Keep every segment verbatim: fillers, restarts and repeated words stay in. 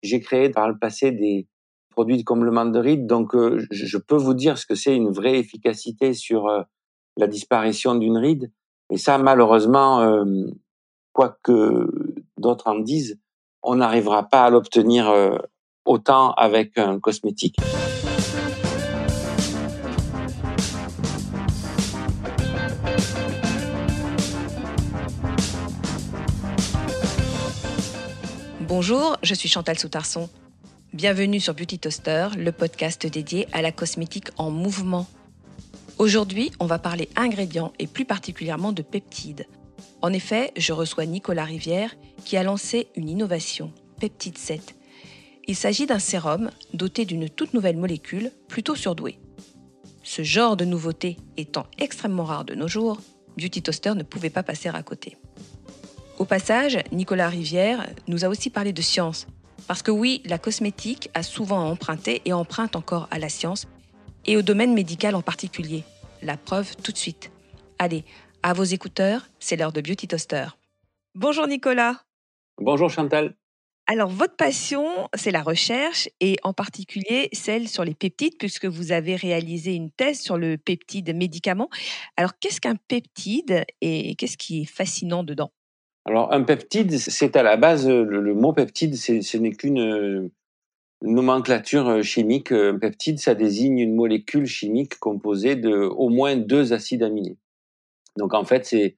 J'ai créé par le passé des produits de comblement de rides, donc euh, je, je peux vous dire ce que c'est une vraie efficacité sur euh, la disparition d'une ride. Et ça, malheureusement, euh, quoi que d'autres en disent, on n'arrivera pas à l'obtenir euh, autant avec un cosmétique. Bonjour, je suis Chantal Soutarson. Bienvenue sur Beauty Toaster, le podcast dédié à la cosmétique en mouvement. Aujourd'hui, on va parler ingrédients et plus particulièrement de peptides. En effet, je reçois Nicolas Rivière qui a lancé une innovation, Peptide sept. Il s'agit d'un sérum doté d'une toute nouvelle molécule plutôt surdouée. Ce genre de nouveauté étant extrêmement rare de nos jours, Beauty Toaster ne pouvait pas passer à côté. Au passage, Nicolas Rivière nous a aussi parlé de science. Parce que oui, la cosmétique a souvent emprunté et emprunte encore à la science, et au domaine médical en particulier. La preuve tout de suite. Allez, à vos écouteurs, c'est l'heure de Beauty Toaster. Bonjour Nicolas. Bonjour Chantal. Alors, votre passion, c'est la recherche et en particulier celle sur les peptides, puisque vous avez réalisé une thèse sur le peptide médicament. Alors, qu'est-ce qu'un peptide et qu'est-ce qui est fascinant dedans ? Alors, un peptide, c'est à la base, le, le mot peptide, c'est, ce n'est qu'une euh, nomenclature chimique. Un peptide, ça désigne une molécule chimique composée de au moins deux acides aminés. Donc, en fait, c'est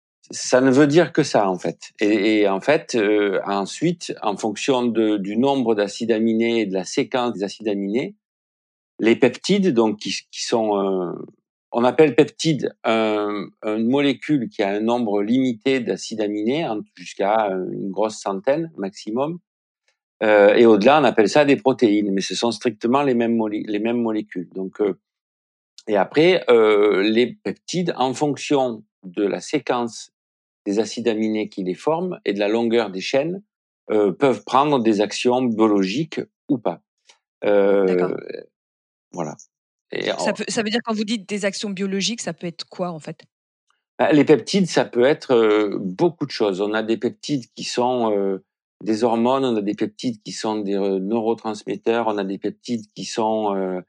ça ne veut dire que ça, en fait. Et, et en fait, euh, ensuite, en fonction de, du nombre d'acides aminés et de la séquence des acides aminés, les peptides, donc qui, qui sont, euh, on appelle peptide un, une molécule qui a un nombre limité d'acides aminés, jusqu'à une grosse centaine maximum. Euh, et au-delà, on appelle ça des protéines, mais ce sont strictement les mêmes, molé- les mêmes molécules. Donc, euh, et après, euh, les peptides, en fonction de la séquence des acides aminés qui les forment et de la longueur des chaînes, euh, peuvent prendre des actions biologiques ou pas. Euh, D'accord. Voilà. Et Ça, peut, ça veut dire quand vous dites des actions biologiques, ça peut être quoi en fait ? Les peptides, ça peut être euh, beaucoup de choses. On a des peptides qui sont euh, des hormones, on a des peptides qui sont des euh, neurotransmetteurs, on a des peptides qui sont euh,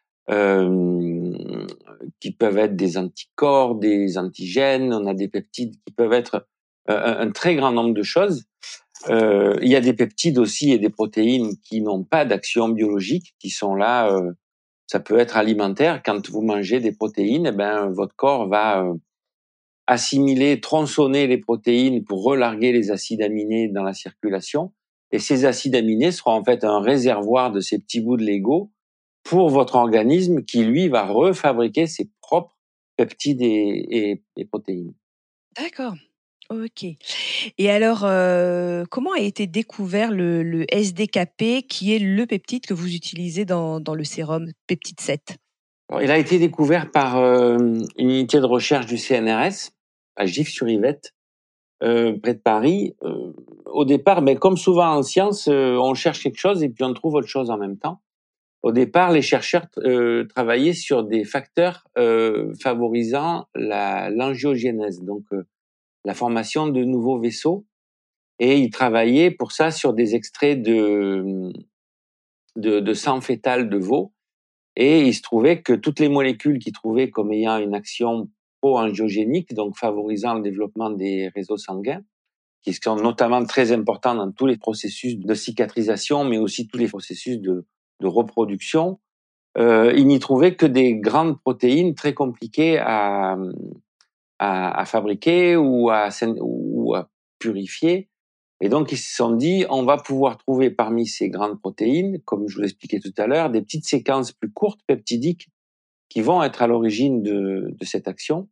euh, qui peuvent être des anticorps, des antigènes, on a des peptides qui peuvent être euh, un, un très grand nombre de choses. Euh, il y a des peptides aussi et des protéines qui n'ont pas d'action biologique, qui sont là. Euh, ça peut être alimentaire. Quand vous mangez des protéines, eh ben votre corps va euh, assimiler, tronçonner les protéines pour relarguer les acides aminés dans la circulation. Et ces acides aminés seront en fait un réservoir de ces petits bouts de Lego pour votre organisme qui, lui, va refabriquer ses propres peptides et, et, et protéines. D'accord. Ok. Et alors, euh, comment a été découvert le, le S D K P, qui est le peptide que vous utilisez dans, dans le sérum Peptide sept ? Alors, il a été découvert par euh, une unité de recherche du C N R S à Gif-sur-Yvette, euh, près de Paris. Euh, au départ, mais comme souvent en science, euh, on cherche quelque chose et puis on trouve autre chose en même temps. Au départ, les chercheurs euh, travaillaient sur des facteurs euh, favorisant la, l'angiogénèse, donc euh, la formation de nouveaux vaisseaux. Et ils travaillaient pour ça sur des extraits de, de, de sang fœtal de veau. Et il se trouvait que toutes les molécules qu'ils trouvaient comme ayant une action pro-angiogénique, donc favorisant le développement des réseaux sanguins, qui sont notamment très importants dans tous les processus de cicatrisation, mais aussi tous les processus de, de reproduction, euh, ils n'y trouvaient que des grandes protéines très compliquées à, à, à fabriquer ou à, ou à purifier. Et donc, ils se sont dit, on va pouvoir trouver parmi ces grandes protéines, comme je vous l'expliquais tout à l'heure, des petites séquences plus courtes, peptidiques, qui vont être à l'origine de, de cette action.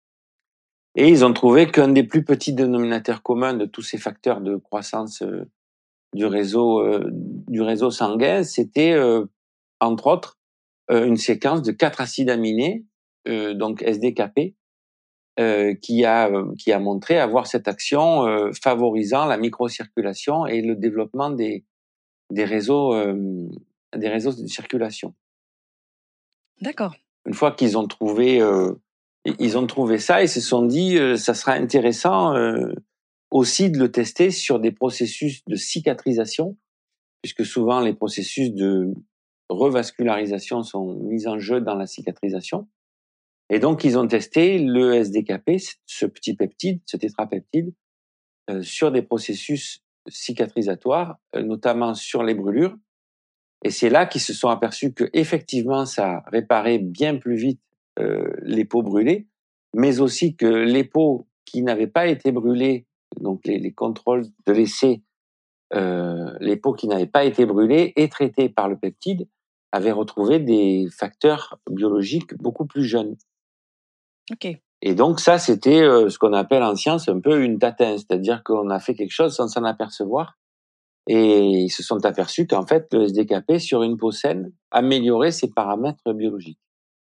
Et ils ont trouvé qu'un des plus petits dénominateurs communs de tous ces facteurs de croissance euh, du réseau euh, du réseau sanguin, c'était euh, entre autres euh, une séquence de quatre acides aminés, euh, donc S D K P, euh, qui a qui a montré avoir cette action euh, favorisant la microcirculation et le développement des des réseaux euh, des réseaux de circulation. D'accord. Une fois qu'ils ont trouvé euh, ils ont trouvé ça, ils se sont dit euh, ça sera intéressant euh, aussi de le tester sur des processus de cicatrisation puisque souvent les processus de revascularisation sont mis en jeu dans la cicatrisation. Et donc, ils ont testé le S D K P, ce petit peptide, ce tétrapeptide, euh, sur des processus cicatrisatoires, euh, notamment sur les brûlures. Et c'est là qu'ils se sont aperçus que effectivement, ça réparait bien plus vite euh, les peaux brûlées, mais aussi que les peaux qui n'avaient pas été brûlées, donc les, les contrôles de l'essai, euh, les peaux qui n'avaient pas été brûlées et traitées par le peptide, avaient retrouvé des facteurs biologiques beaucoup plus jeunes. Ok. Et donc ça, c'était euh, ce qu'on appelle en science un peu une tatin, c'est-à-dire qu'on a fait quelque chose sans s'en apercevoir. Et ils se sont aperçus qu'en fait, le S D K P sur une peau saine améliorait ses paramètres biologiques.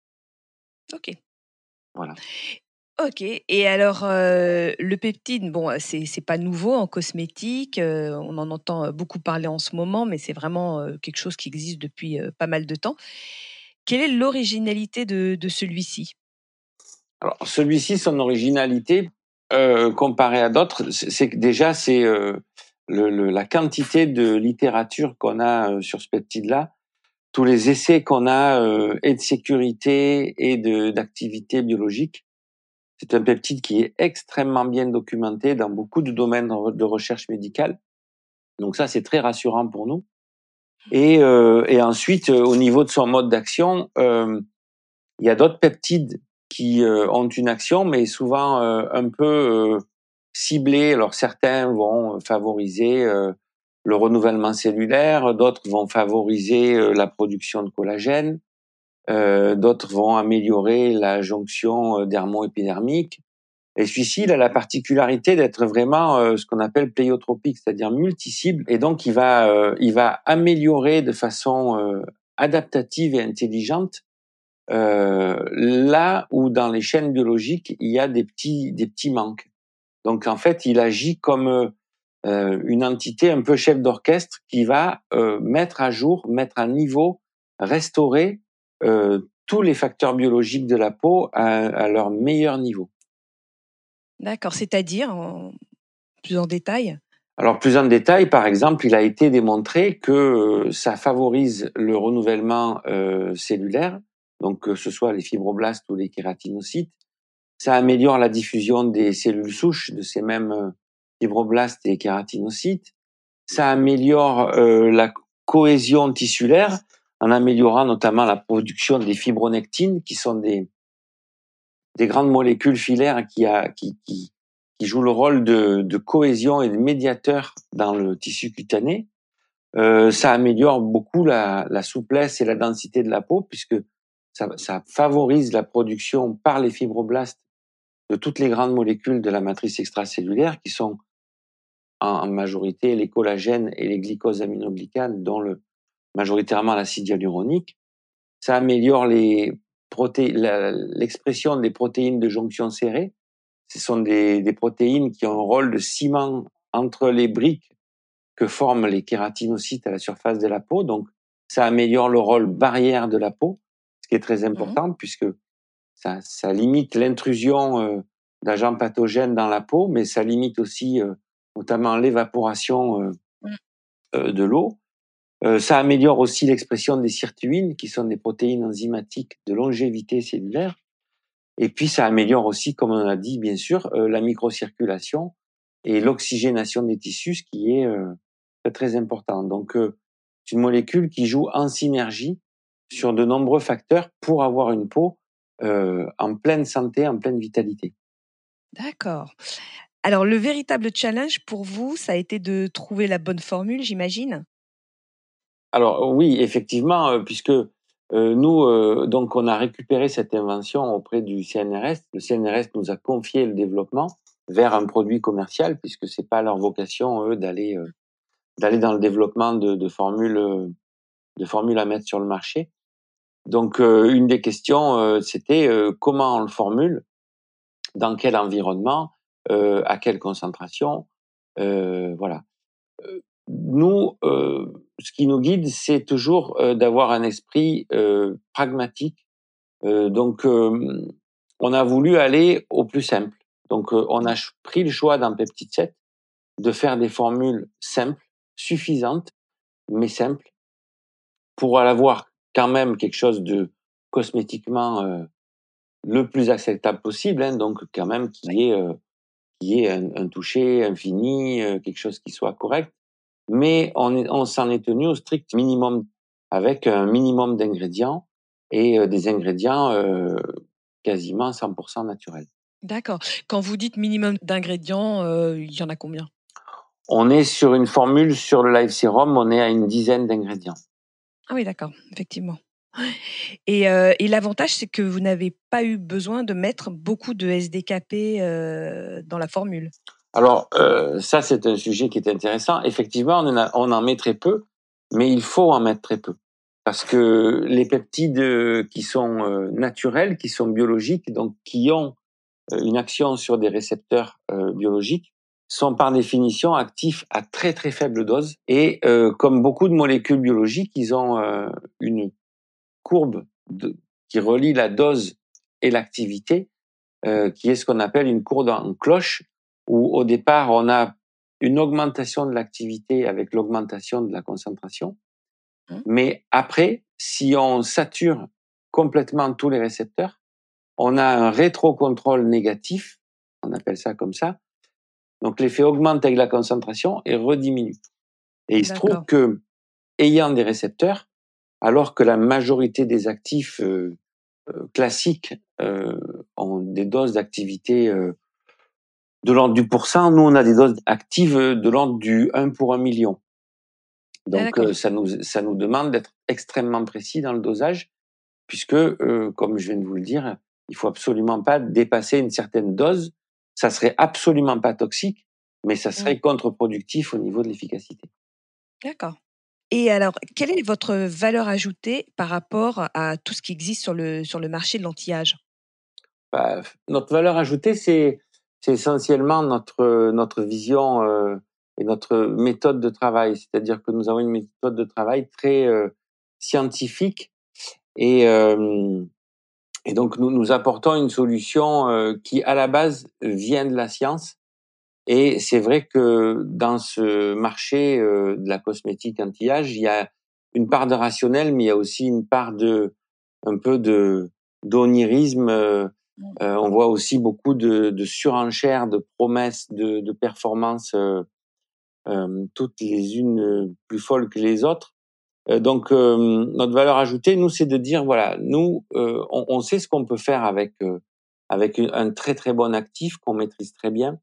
Ok. Voilà. Ok. Et alors, euh, le peptide, bon, c'est c'est pas nouveau en cosmétique. euh, on en entend beaucoup parler en ce moment, mais c'est vraiment euh, quelque chose qui existe depuis euh, pas mal de temps. Quelle est l'originalité de, de celui-ci? Alors celui-ci, son originalité, euh, comparé à d'autres, c'est c'est que déjà c'est euh, le, le, la quantité de littérature qu'on a euh, sur ce peptide-là, tous les essais qu'on a euh, et de sécurité et de d'activité biologique. C'est un peptide qui est extrêmement bien documenté dans beaucoup de domaines de recherche médicale. Donc ça, c'est très rassurant pour nous. Et, euh, et ensuite, euh, au niveau de son mode d'action, euh, il y a d'autres peptides qui euh, ont une action, mais souvent euh, un peu euh, ciblée. Alors certains vont favoriser euh, le renouvellement cellulaire, d'autres vont favoriser euh, la production de collagène, euh, d'autres vont améliorer la jonction euh, dermo-épidermique. Et celui-ci, il a la particularité d'être vraiment euh, ce qu'on appelle pléiotropique, c'est-à-dire multi-cible. Et donc, il va, euh, il va améliorer de façon euh, adaptative et intelligente euh, là où dans les chaînes biologiques, il y a des petits, des petits manques. Donc, en fait, il agit comme euh, une entité un peu chef d'orchestre qui va euh, mettre à jour, mettre à niveau, restaurer euh, tous les facteurs biologiques de la peau à, à leur meilleur niveau. D'accord, c'est-à-dire en plus en détail? Alors plus en détail, par exemple, il a été démontré que euh, ça favorise le renouvellement euh, cellulaire, donc que ce soit les fibroblastes ou les kératinocytes. Ça améliore la diffusion des cellules souches de ces mêmes euh, fibroblastes et kératinocytes. Ça améliore euh, la cohésion tissulaire en améliorant notamment la production des fibronectines, qui sont des, des grandes molécules filaires qui, a, qui, qui, qui jouent le rôle de, de cohésion et de médiateur dans le tissu cutané. Euh, ça améliore beaucoup la, la souplesse et la densité de la peau, puisque ça, ça favorise la production par les fibroblastes de toutes les grandes molécules de la matrice extracellulaire, qui sont en, en majorité les collagènes et les glycosaminoglicanes, dont le, majoritairement l'acide hyaluronique. Ça améliore les proté- la, l'expression des protéines de jonction serrée. Ce sont des, des protéines qui ont un rôle de ciment entre les briques que forment les kératinocytes à la surface de la peau. Donc, ça améliore le rôle barrière de la peau, ce qui est très Mmh. important puisque ça, ça limite l'intrusion euh, d'agents pathogènes dans la peau, mais ça limite aussi euh, notamment l'évaporation euh, Mmh. euh, de l'eau. Euh, ça améliore aussi l'expression des sirtuines, qui sont des protéines enzymatiques de longévité cellulaire. Et puis, ça améliore aussi, comme on a dit, bien sûr, euh, la microcirculation et l'oxygénation des tissus, ce qui est euh, très, très important. Donc, euh, c'est une molécule qui joue en synergie sur de nombreux facteurs pour avoir une peau euh, en pleine santé, en pleine vitalité. D'accord. Alors le véritable challenge pour vous, ça a été de trouver la bonne formule, j'imagine? Alors oui, effectivement, euh, puisque euh, nous, euh, donc, on a récupéré cette invention auprès du C N R S. Le C N R S nous a confié le développement vers un produit commercial, puisque c'est pas leur vocation, eux, d'aller euh, d'aller dans le développement de, de formules euh, de formules à mettre sur le marché. Donc, euh, une des questions, euh, c'était euh, comment on le formule, dans quel environnement, euh, à quelle concentration, euh, voilà. Euh, nous, euh, ce qui nous guide, c'est toujours euh, d'avoir un esprit euh, pragmatique. Euh, donc, euh, on a voulu aller au plus simple. Donc, euh, on a ch- pris le choix dans Peptide sept de faire des formules simples, suffisantes, mais simple, pour avoir quand même quelque chose de cosmétiquement euh, le plus acceptable possible, hein, donc quand même qu'il y ait, euh, qu'il y ait un, un toucher, un fini, euh, quelque chose qui soit correct. Mais on, est, on s'en est tenu au strict minimum, avec un minimum d'ingrédients et euh, des ingrédients euh, quasiment cent pour cent naturels. D'accord. Quand vous dites minimum d'ingrédients, heu, il y en a combien? On est sur une formule, sur le Live Serum, on est à une dizaine d'ingrédients. Ah oui, d'accord, effectivement. Et heu et l'avantage, c'est que vous n'avez pas eu besoin de mettre beaucoup de S D K P, heu, dans la formule? Alors, euh, ça, c'est un sujet qui est intéressant. Effectivement, on en, a, on en met très peu, mais il faut en mettre très peu. Parce que les peptides euh, qui sont euh, naturels, qui sont biologiques, donc qui ont euh, une action sur des récepteurs euh, biologiques, sont par définition actifs à très très faible dose. Et euh, comme beaucoup de molécules biologiques, ils ont euh, une courbe de, qui relie la dose et l'activité, euh, qui est ce qu'on appelle une courbe en cloche, où au départ on a une augmentation de l'activité avec l'augmentation de la concentration, Mmh. mais après, si on sature complètement tous les récepteurs, on a un rétrocontrôle négatif, on appelle ça comme ça. Donc l'effet augmente avec la concentration et rediminue. Et il se trouve D'accord. que, ayant des récepteurs, alors que la majorité des actifs euh, euh, classiques euh, ont des doses d'activité euh, de l'ordre du pourcent, nous on a des doses actives de l'ordre du un pour un million. Ah Donc d'accord. euh, ça nous ça nous demande d'être extrêmement précis dans le dosage, puisque euh, comme je viens de vous le dire, il faut absolument pas dépasser une certaine dose. Ça serait absolument pas toxique, mais ça Mmh. serait contre-productif au niveau de l'efficacité. D'accord. Et alors, quelle est votre valeur ajoutée par rapport à tout ce qui existe sur le sur le marché de l'anti-âge? Bah, notre valeur ajoutée, c'est c'est essentiellement notre notre vision euh, et notre méthode de travail. C'est-à-dire que nous avons une méthode de travail très euh, scientifique et euh, et donc nous nous apportons une solution euh, qui à la base vient de la science. Et c'est vrai que dans ce marché euh, de la cosmétique anti-âge, il y a une part de rationnel, mais il y a aussi une part de un peu de d'onirisme. Euh, Mmh. euh, on voit aussi beaucoup de, de surenchères, de promesses, de, de performances, euh, euh, toutes les unes euh, plus folles que les autres. Euh, donc euh, notre valeur ajoutée, nous, c'est de dire voilà, nous, euh, on, on sait ce qu'on peut faire avec euh, avec un très très bon actif qu'on maîtrise très bien.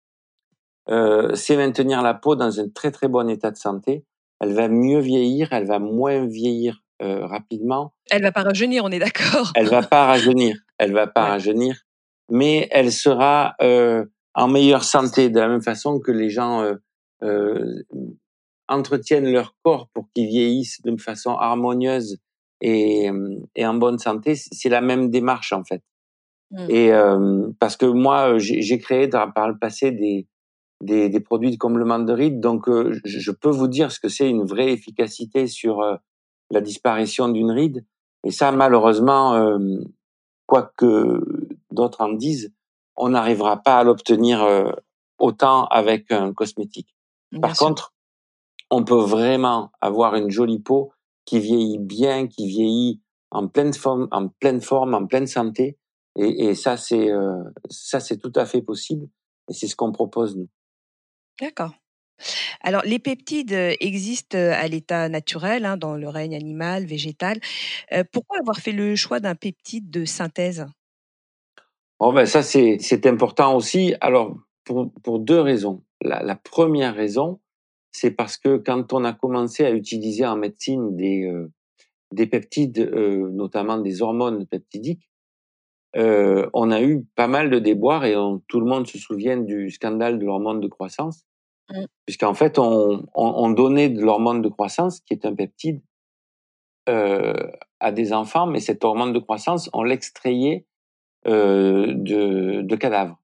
Euh, c'est maintenir la peau dans un très très bon état de santé. Elle va mieux vieillir, elle va moins vieillir euh, rapidement. Elle va pas rajeunir, on est d'accord? Elle va pas rajeunir, elle va pas Ouais. rajeunir, mais elle sera euh, en meilleure santé de la même façon que les gens euh, euh, entretiennent leur corps pour qu'ils vieillissent de façon harmonieuse et, et en bonne santé. C'est la même démarche en fait. Mmh. Et euh, parce que moi, j'ai, j'ai créé dans, par le passé des des, des produits de comblement de rides. Donc, euh, je, je peux vous dire ce que c'est une vraie efficacité sur euh, la disparition d'une ride. Et ça, malheureusement, euh, quoi que d'autres en disent, on n'arrivera pas à l'obtenir euh, autant avec un cosmétique. Bien Par sûr. contre, on peut vraiment avoir une jolie peau qui vieillit bien, qui vieillit en pleine forme, en pleine forme, en pleine santé. Et, et ça, c'est euh, ça, c'est tout à fait possible. Et c'est ce qu'on propose nous. D'accord. Alors les peptides, heu, existent, heu, à l'état naturel, hein, dans le règne animal, végétal. Heu, pourquoi avoir fait le choix d'un peptide de synthèse? Oh ben ça c'est c'est important aussi. Alors pour pour deux raisons. La, la première raison, c'est parce que quand on a commencé à utiliser en médecine des euh, des peptides, euh, notamment des hormones peptidiques, euh, on a eu pas mal de déboires et on- tout le monde se souvient du scandale de l'hormone de croissance, Mmh. puisqu'en fait on, on on donnait de l'hormone de croissance qui est un peptide euh, à des enfants, mais cette hormone de croissance on l'extrayait euh, de de cadavres.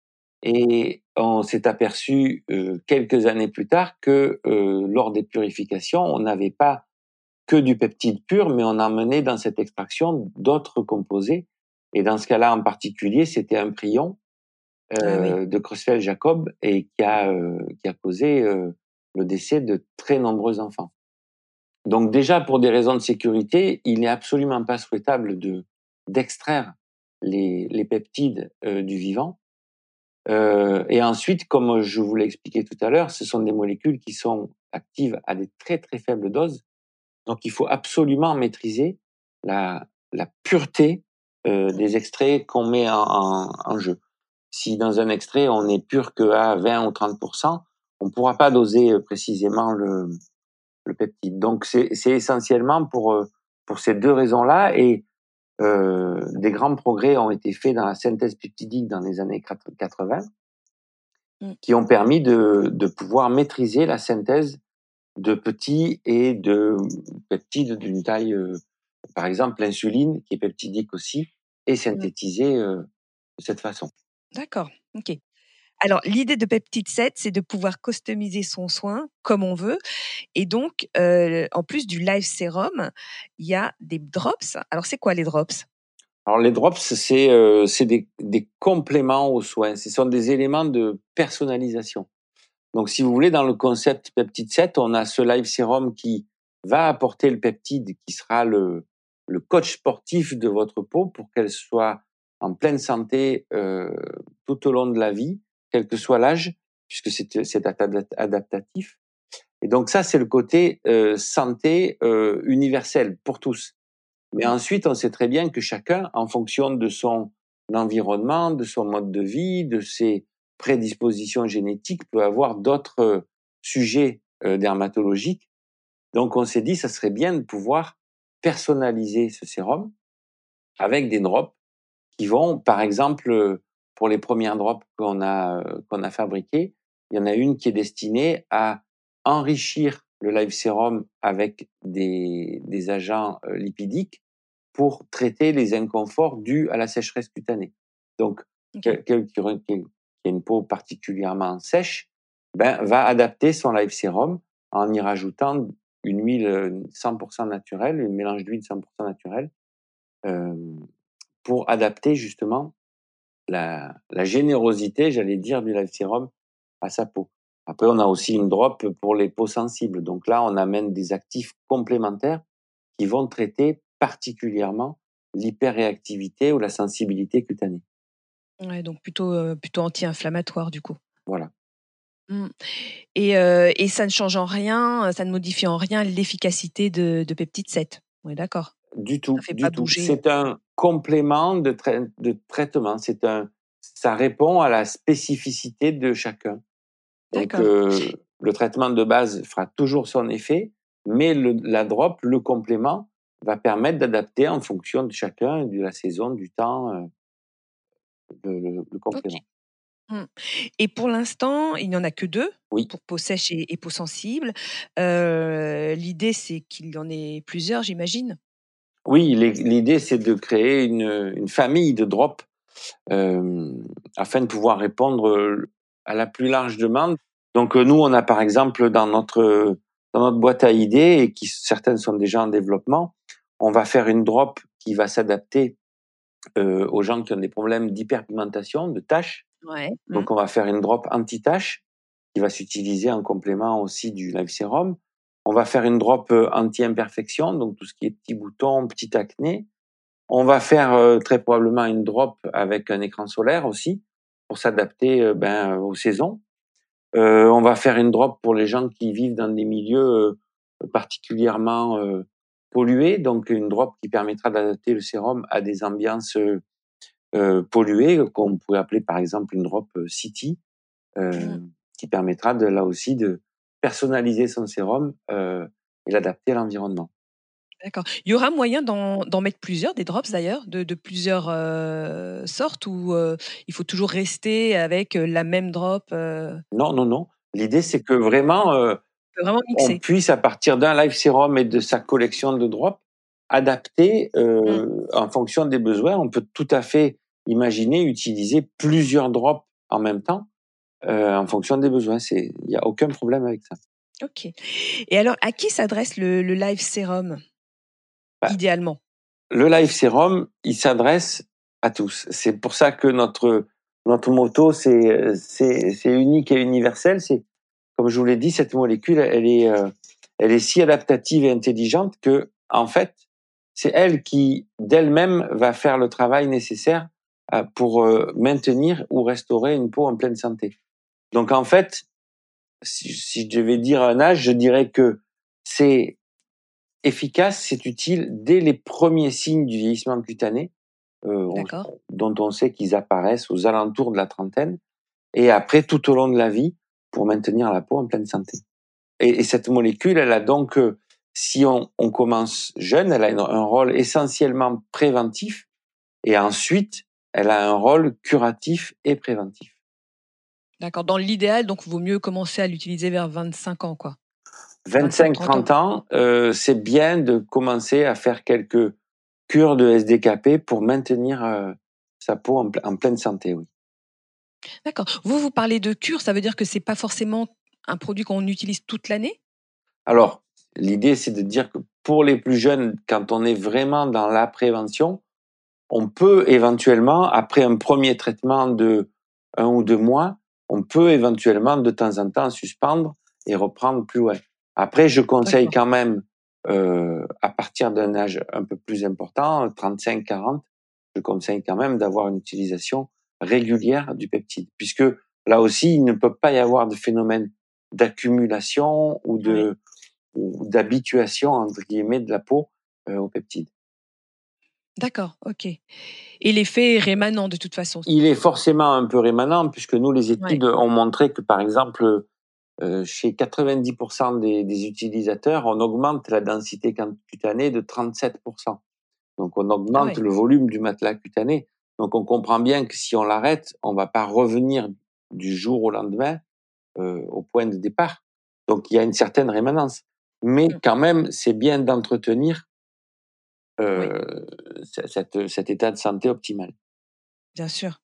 Et on s'est aperçu euh, quelques années plus tard que euh, lors des purifications, on n'avait pas que du peptide pur, mais on emmenait dans cette extraction d'autres composés. Et dans ce cas-là en particulier, c'était un prion Ah oui. euh, de Creutzfeldt-Jakob et qui a, euh, qui a causé euh, le décès de très nombreux enfants. Donc déjà, pour des raisons de sécurité, il n'est absolument pas souhaitable de d'extraire les, les peptides euh, du vivant. Euh, et ensuite, comme je vous l'ai expliqué tout à l'heure, ce sont des molécules qui sont actives à des très très faibles doses. Donc il faut absolument maîtriser la, la pureté euh, des extraits qu'on met en, en, en jeu. Si dans un extrait on n'est pur qu'à vingt ou trente pour cent, on ne pourra pas doser précisément le, le peptide. Donc c'est, c'est essentiellement pour, pour ces deux raisons-là, et euh, des grands progrès ont été faits dans la synthèse peptidique dans les années quatre-vingts, Mm. qui ont permis de, de pouvoir maîtriser la synthèse de petits et de peptides d'une taille, euh, par exemple l'insuline, qui est peptidique aussi, est Mm. synthétisée euh, de cette façon. D'accord, ok. Alors, l'idée de Peptide sept, c'est de pouvoir customiser son soin comme on veut. Et donc, euh, en plus du Live Serum, il y a des drops. Alors, c'est quoi les drops? Alors les drops, c'est euh, c'est des, des compléments aux soins. Ce sont des éléments de personnalisation. Donc si vous voulez, dans le concept Peptide sept, on a ce Live Serum qui va apporter le peptide, qui sera le, le coach sportif de votre peau pour qu'elle soit en pleine santé euh, tout au long de la vie, quel que soit l'âge, puisque c'est, c'est adaptatif. Et donc ça, c'est le côté euh, santé euh, universel pour tous. Mais Mm. ensuite, on sait très bien que chacun, en fonction de son environnement, de son mode de vie, de ses prédispositions génétiques, peut avoir d'autres euh, sujets euh, dermatologiques. Donc, on s'est dit, ça serait bien de pouvoir personnaliser ce sérum avec des drops qui vont, par exemple, euh, pour les premières drops qu'on a euh, qu'on a fabriquées, il y en a une qui est destinée à enrichir le Live Serum avec des, des agents euh, lipidiques pour traiter les inconforts dus à la sécheresse cutanée. Donc, Okay. quelqu'un qui a une peau particulièrement sèche, ben, va adapter son Live Serum en y rajoutant une huile cent pour cent naturelle, un mélange d'huile cent pour cent naturelle, euh, pour adapter justement la, la générosité, j'allais dire, du Live Serum à sa peau. Après, on a aussi une drop pour les peaux sensibles. Donc là, on amène des actifs complémentaires qui vont traiter particulièrement l'hyperréactivité ou la sensibilité cutanée. Ouais, donc plutôt, euh, plutôt anti-inflammatoire du coup. Voilà. Mm. Et, euh, et ça ne change en rien, ça ne modifie en rien l'efficacité de, de Peptide sept. On est d'accord? Du Ça tout, fait pas du tout. bouger. C'est un complément de, trai- de traitement. C'est un, ça répond à la spécificité de chacun. Donc, D'accord. euh, le traitement de base fera toujours son effet, mais le, la drop, le complément, va permettre d'adapter en fonction de chacun, de la saison, du temps, euh, le, le, le Ok. complément. Mm. Et pour l'instant, il n'y en a que deux Oui, pour peau sèche et, et peau sensible. Euh, l'idée, c'est qu'il y en ait plusieurs, j'imagine. oui. L'idée, c'est de créer une, une famille de drops euh, afin de pouvoir répondre à la plus large demande. Donc, euh, nous, on a par exemple dans notre dans notre boîte à idées, et qui certaines sont déjà en développement, on va faire une drop qui va s'adapter euh, aux gens qui ont des problèmes d'hyperpigmentation, de taches. Ouais. Mm. Donc, on va faire une drop anti-tache qui va s'utiliser en complément aussi du Live Serum. On va faire une drop anti-imperfection, donc tout ce qui est petits boutons, petit acné. On va faire euh, très probablement une drop avec un écran solaire aussi pour s'adapter euh, ben, aux saisons. Euh, on va faire une drop pour les gens qui vivent dans des milieux euh, particulièrement euh, pollués, donc une drop qui permettra d'adapter le sérum à des ambiances euh, polluées, qu'on pourrait appeler par exemple une drop euh, city, euh, Mm. qui permettra de là aussi de personnaliser son sérum euh, et l'adapter à l'environnement. D'accord. Il y aura moyen d'en d'en mettre plusieurs, des drops d'ailleurs, de de plusieurs, heu, sortes ou, heu, il faut toujours rester avec, heu, la même drop, heu? Non, non, non. L'idée, c'est que vraiment, euh, On peut vraiment on mixer? puisse, à partir d'un Live Serum et de sa collection de drops, adapter Mmh. euh, en fonction des besoins. On peut tout à fait imaginer utiliser plusieurs drops en même temps euh, en fonction des besoins. C'est, il n'y a aucun problème avec ça. OK. Et alors à qui s'adresse le le Live Serum, Bah, idéalement? le Live Serum, il s'adresse à tous. C'est pour ça que notre notre motto, c'est c'est c'est unique et universel. C'est, comme je vous l'ai dit, cette molécule, elle est euh, elle est si adaptative et intelligente que, en fait, c'est elle qui, d'elle-même, va faire le travail nécessaire pour maintenir ou restaurer une peau en pleine santé. Donc, en fait, si, si je devais dire un âge, je dirais que c'est efficace, c'est utile dès les premiers signes du vieillissement cutané, euh, on, dont on sait qu'ils apparaissent aux alentours de la trentaine, et après tout au long de la vie pour maintenir la peau en pleine santé. Et, et cette molécule, elle a donc, euh, si on, on commence jeune, elle a un, un rôle essentiellement préventif, et ensuite, elle a un rôle curatif et préventif. D'accord. Dans l'idéal, donc, il vaut mieux commencer à l'utiliser vers vingt-cinq ans, quoi. vingt-cinq trente ans, euh, c'est bien de commencer à faire quelques cures de S D K P pour maintenir euh, sa peau en, en pleine santé, oui. D'accord. Vous, vous parlez de cure, ça veut dire que c'est pas forcément un produit qu'on utilise toute l'année ? Alors, l'idée, c'est de dire que pour les plus jeunes, quand on est vraiment dans la prévention, on peut éventuellement, après un premier traitement de un ou deux mois, on peut éventuellement de temps en temps suspendre et reprendre plus loin. Après, je conseille D'accord. quand même, euh, à partir d'un âge un peu plus important, trente-cinq quarante, je conseille quand même d'avoir une utilisation régulière du peptide, puisque là aussi, il ne peut pas y avoir de phénomène d'accumulation ou de oui. ou d'habituation, entre guillemets, de la peau euh, au peptide. D'accord, ok. Et l'effet est rémanent de toute façon. Il est forcément un peu rémanent, puisque nous, les études ouais. ont montré que, par exemple, euh, chez quatre-vingt-dix pour cent des, des utilisateurs, on augmente la densité cutanée de trente-sept pour cent. Donc, on augmente ah ouais. le volume du matelas cutané. Donc, on comprend bien que si on l'arrête, on ne va pas revenir du jour au lendemain euh, au point de départ. Donc, il y a une certaine rémanence. Mais quand même, c'est bien d'entretenir euh, oui. cette, cet état de santé optimal. Bien sûr.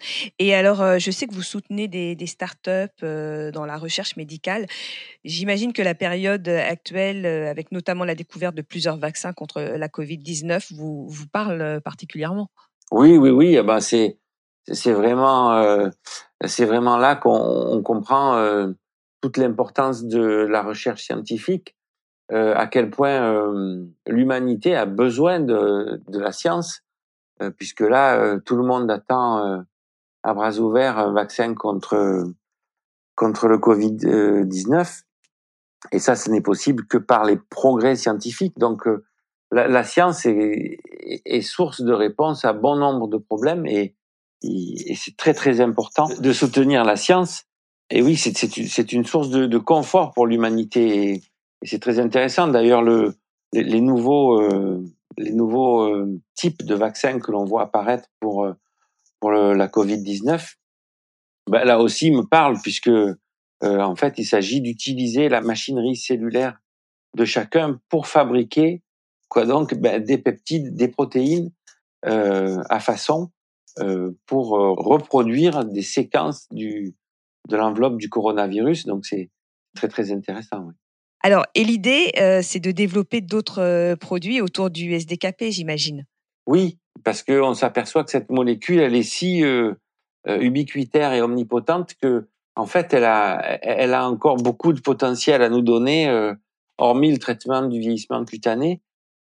Et alors, euh, je sais que vous soutenez des, des startups euh, dans la recherche médicale. J'imagine que la période actuelle, euh, avec notamment la découverte de plusieurs vaccins contre la covid dix-neuf, vous, vous parle particulièrement. Oui, oui, oui. Eh ben, c'est, c'est vraiment, euh, c'est vraiment là qu'on on comprend euh, toute l'importance de la recherche scientifique, euh, à quel point euh, l'humanité a besoin de, de la science, euh, puisque là, euh, tout le monde attend euh, à bras ouverts un vaccin contre contre le covid dix-neuf. Et ça, ce n'est possible que par les progrès scientifiques. Donc, euh, la, la science est, est, est source de réponse à bon nombre de problèmes, et, et, et c'est très très important de soutenir la science. Et oui, c'est, c'est, une, c'est une source de, de confort pour l'humanité, et, et c'est très intéressant. D'ailleurs, le, les, les nouveaux, euh, les nouveaux euh, types de vaccins que l'on voit apparaître pour euh, pour le, la covid dix-neuf, ben, là aussi me parlent, puisque euh, en fait, il s'agit d'utiliser la machinerie cellulaire de chacun pour fabriquer quoi donc ben, des peptides, des protéines euh, à façon euh, pour euh, reproduire des séquences du de l'enveloppe du coronavirus. Donc c'est très très intéressant. Oui. Alors, et l'idée, euh, c'est de développer d'autres euh, produits autour du S D K P, j'imagine. Oui, parce que on s'aperçoit que cette molécule, elle est si euh, euh, ubiquitaire et omnipotente que, en fait, elle a, elle a encore beaucoup de potentiel à nous donner. Euh, hormis le traitement du vieillissement cutané,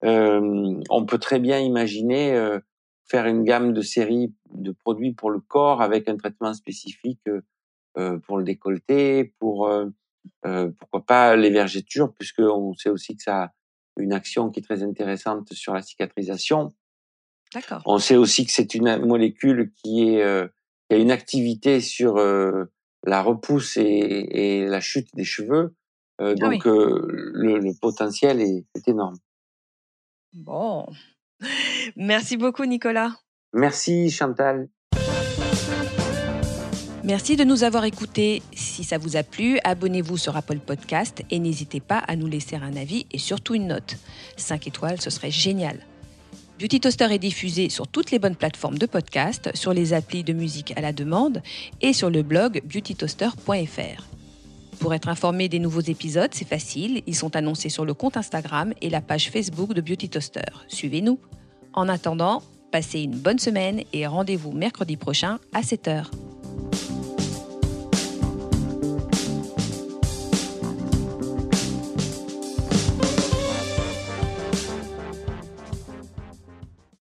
euh, on peut très bien imaginer euh, faire une gamme de séries de produits pour le corps avec un traitement spécifique euh, pour le décolleté, pour euh, euh, pourquoi pas les vergetures, puisque on sait aussi que ça a une action qui est très intéressante sur la cicatrisation. D'accord. On sait aussi que c'est une molécule qui est euh, qui a une activité sur euh, la repousse et, et la chute des cheveux. Euh, donc ah oui. euh, le, le potentiel est, est énorme. Bon, merci beaucoup Nicolas. Merci Chantal. Merci de nous avoir écoutés. Si ça vous a plu, abonnez-vous sur Apple Podcast et n'hésitez pas à nous laisser un avis et surtout une note. cinq étoiles, ce serait génial. Beauty Toaster est diffusé sur toutes les bonnes plateformes de podcast, sur les applis de musique à la demande et sur le blog beauty toaster point f r. Pour être informé des nouveaux épisodes, c'est facile. Ils sont annoncés sur le compte Instagram et la page Facebook de Beauty Toaster. Suivez-nous. En attendant, passez une bonne semaine et rendez-vous mercredi prochain à sept heures.